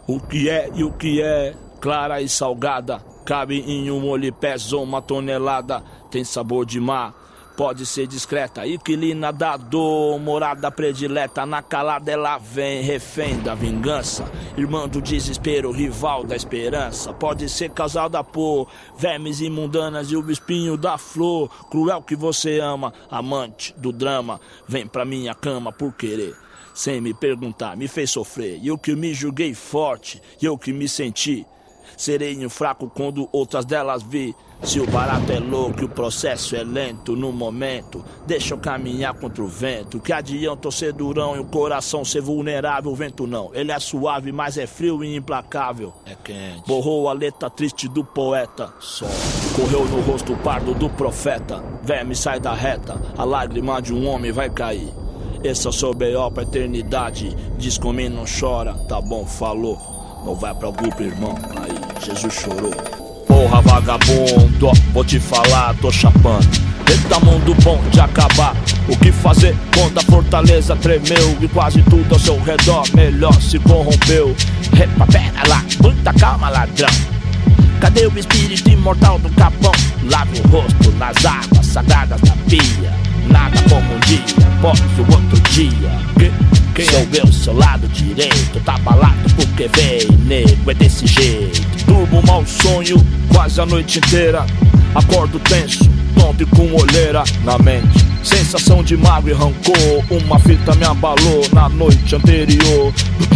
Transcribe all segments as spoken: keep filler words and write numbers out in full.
O que é e o que é, clara e salgada, cabe em um molho e pesa uma tonelada. Tem sabor de mar, pode ser discreta, inquilina da dor, morada predileta. Na calada ela vem, refém da vingança, irmã do desespero, rival da esperança. Pode ser causada por vermes imundanas e o espinho da flor. Cruel que você ama, amante do drama, vem pra minha cama por querer, sem me perguntar, me fez sofrer. E eu que me julguei forte, e eu que me senti sereno fraco quando outras delas vi. Se o barato é louco e o processo é lento, no momento deixa eu caminhar contra o vento. Que adianta eu ser durão e o coração ser vulnerável? O vento não, ele é suave, mas é frio e implacável. É quente. Borrou a letra triste do poeta, só correu no rosto pardo do profeta. Verme sai da reta, a lágrima de um homem vai cair. Esse é o seu B O pra eternidade. Diz comigo, não chora, tá bom, falou. Não vai pra grupo, irmão, aí Jesus chorou. Porra vagabundo, ó, vou te falar, tô chapando. Eita mundo bom de acabar. O que fazer quando a fortaleza tremeu e quase tudo ao seu redor melhor se corrompeu? Epa, pera lá, muita calma, ladrão. Cadê o espírito imortal do capão? Lave o rosto nas águas sagradas da pia. Nada como um dia após o outro dia. Que? Quem sou eu, seu lado direito? Tá abalado porque veio, nego, é desse jeito. Durmo mau sonho quase a noite inteira. Acordo tenso, tonto e com olheira na mente. Sensação de mágoa e rancor. Uma fita me abalou na noite anterior.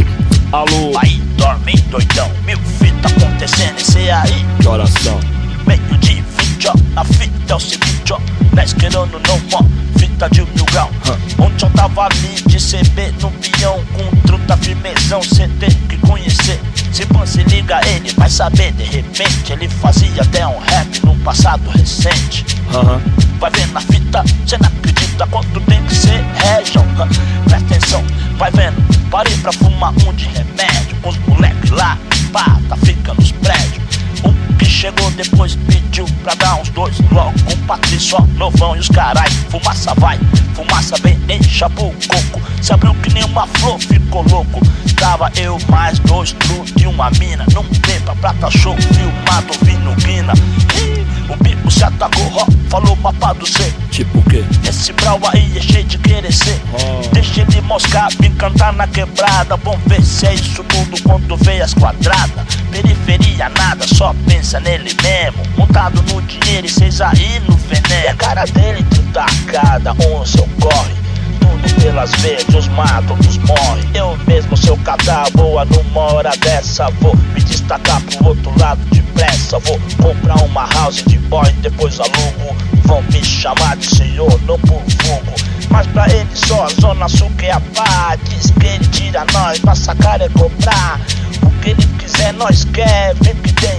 Alô? Aí, dorme doidão, mil fita acontecendo, esse aí. Que oração? Meio de vinte, ó, a fita é o seguinte, ó. Nós querendo não, ó, fita de mil grau. Huh. Ontem eu tava ali de C B no peão, com truta firmezão, cê tem que conhecer. Se você liga ele, vai saber, de repente ele fazia até um rap num passado recente. Uhum. Vai vendo a fita, cê não acredita quanto tem que ser région. Presta atenção, vai vendo, parei pra fumar um de remédio. Os moleques lá, pá, tá fica nos prédios. Um que chegou depois pediu pra dar uns dois. Logo com um Patrício, novão e os carai. Fumaça vai, fumaça vem, encha o coco. Se abriu que nem uma flor, ficou louco. Tava eu mais dois trus e uma mina. Num tempo prata show, filmado, ouvindo guina. O bico se atacou, ó, falou mapa do C. Tipo o quê? Esse brau aí é cheio de querer ser. Oh. Deixa ele moscar, vim cantar na quebrada. Vamos ver se é isso tudo quando vê as quadradas. Periferia nada, só pensa nele mesmo. Montado no dinheiro e cês aí no veneno. E a cara dele tudo cada um seu corre. Tudo pelas verdes, os matam, os morre. Eu mesmo, seu cadáver, boa numa hora dessa. Vou me destacar pro outro lado depressa. Vou comprar uma house de boy, depois alugo. Vão me chamar de senhor, não por fogo. Mas pra ele só a zona sul que é a paz. Diz que ele tira nós, pra sacar é cobrar. O que ele quiser nós quer, vem que tem.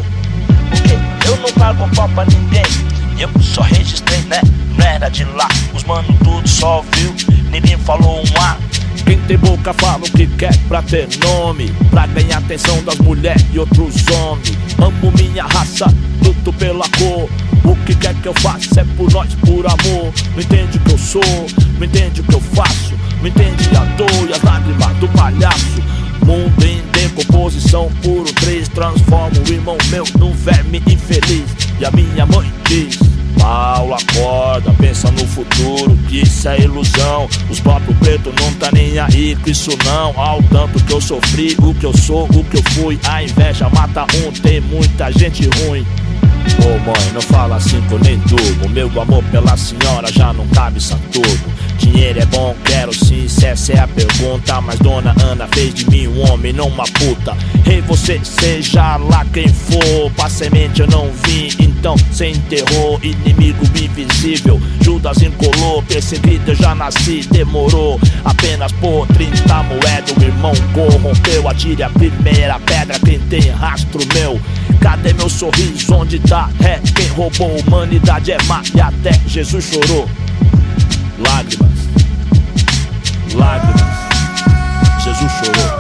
Porque eu não pago pau pra ninguém. Eu só registrei, né? Não era de lá. Os mano tudo só viu, ninguém falou um A. Quem tem boca fala o que quer pra ter nome, pra ganhar atenção das mulheres e outros homens. Amo minha raça, luto pela cor. O que quer que eu faça é por nós, por amor. Não entende o que eu sou, não entende o que eu faço. Não entende a dor e as lágrimas do palhaço. Mundo em decomposição, puro três. Transforma o irmão meu num verme infeliz. E a minha mãe diz: Paulo, acorda, pensa no futuro, que isso é ilusão. Os próprios pretos não tá nem aí com isso não. Ao tanto que eu sofri, o que eu sou, o que eu fui. A inveja mata um, tem muita gente ruim. Ô oh, mãe, não fala assim que eu nem durmo. Meu amor pela senhora já não cabe Santurbo. Dinheiro é bom, quero sim, se essa é a pergunta. Mas dona Ana fez de mim um homem, não uma puta. Rei, você seja lá quem for, pra semente eu não vim, então cê enterrou. Inimigo invisível, Judas encolou. Perseguido eu já nasci, demorou apenas por trinta moedas. O irmão corrompeu, atire a primeira pedra quem tem rastro meu. Cadê meu sorriso, onde tá? É quem roubou, humanidade é má e até Jesus chorou. Lágrimas, lágrimas, Jesus chorou.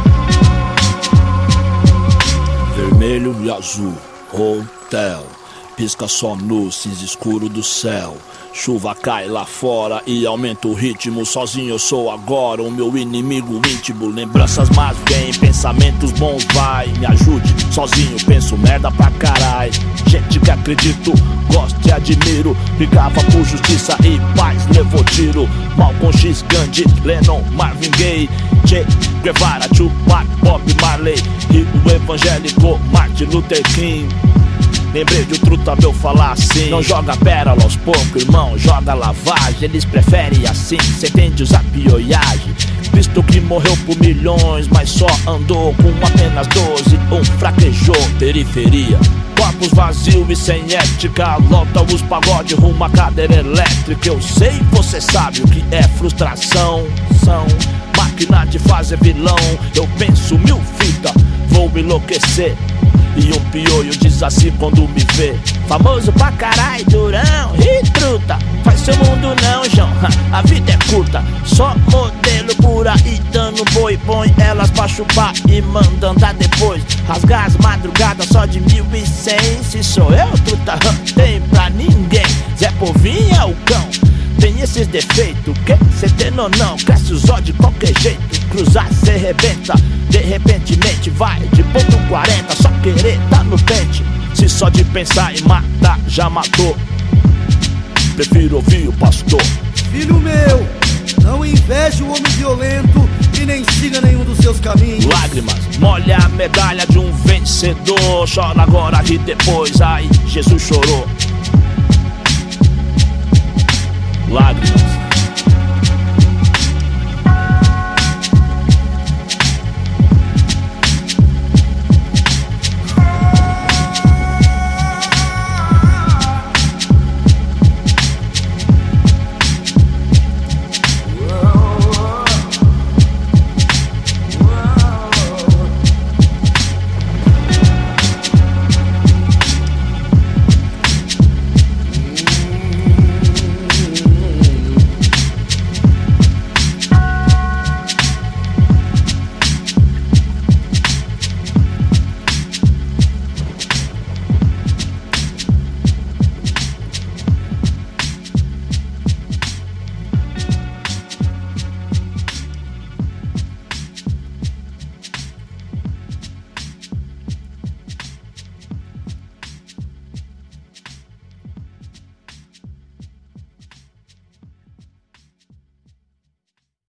Vermelho e azul, hotel. Pisca só no cinza escuro do céu. Chuva cai lá fora e aumenta o ritmo. Sozinho eu sou agora o meu inimigo íntimo. Lembranças más vêm, pensamentos bons vai. Me ajude, sozinho penso merda pra carai. Gente que acredito, gosto e admiro. Brigava por justiça e paz, levou tiro. Malcolm X, Gandhi, Lennon, Marvin Gaye, Che Guevara, Tupac, Bob Marley e o evangélico Martin Luther King. Lembrei de o truta meu falar assim: não joga pérola aos poucos, irmão, joga lavagem. Eles preferem assim, cê entende usar pioiagem. Cristo que morreu por milhões, mas só andou com apenas doze, um fraquejou. Periferia, corpos vazios e sem ética. Lota os pagode rumo à cadeira elétrica. Eu sei, você sabe o que é frustração. São máquina de fazer vilão. Eu penso mil fitas, vou enlouquecer. E um pioio diz assim quando me vê: famoso pra carai, durão, e truta. Faz seu mundo não, João, a vida é curta. Só modelo por aí dando boi. Põe elas pra chupar e manda andar depois. Rasgar as madrugadas só de mil e cem. Se sou eu, truta, tem pra ninguém. Zé Povinho é o cão, tem esses defeitos, que cê tem ou não? Cresce os olhos de qualquer jeito. Cruzar cê rebenta, de repentemente vai de ponto quarenta. Só querer tá no pente. Se só de pensar em matar já matou, prefiro ouvir o pastor. Filho meu, não inveje o homem violento e nem siga nenhum dos seus caminhos. Lágrimas, molha a medalha de um vencedor. Chora agora, ri depois, ai, Jesus chorou. Lágrimas,